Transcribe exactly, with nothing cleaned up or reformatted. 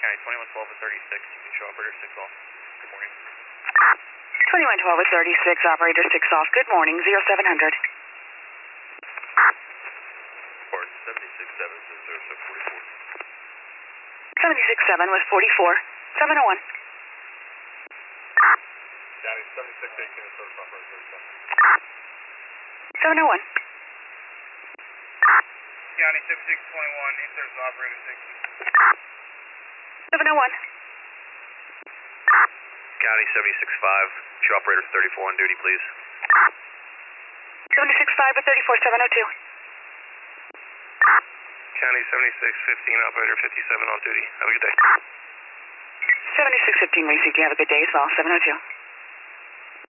County twenty-one twelve with thirty-six, you can show operator six off. Good morning. twenty-one twelve with thirty-six, operator six off. Good morning, zero seven hundred. Port seventy-six seven, zero seven forty-four. seventy-six seven with forty-four, seven oh one. County seventy-six eighteen, service operator thirty-seven. seven oh one. County seventy-six twenty-one, service operator sixty. seven oh one. County seventy-six five, show operator thirty-four on duty, please. seventy-six five with thirty-four, seven oh two. County seventy-six fifteen, operator fifty-seven on duty. Have a good day. seventy-six fifteen, we see you have a good day as well, seven oh two.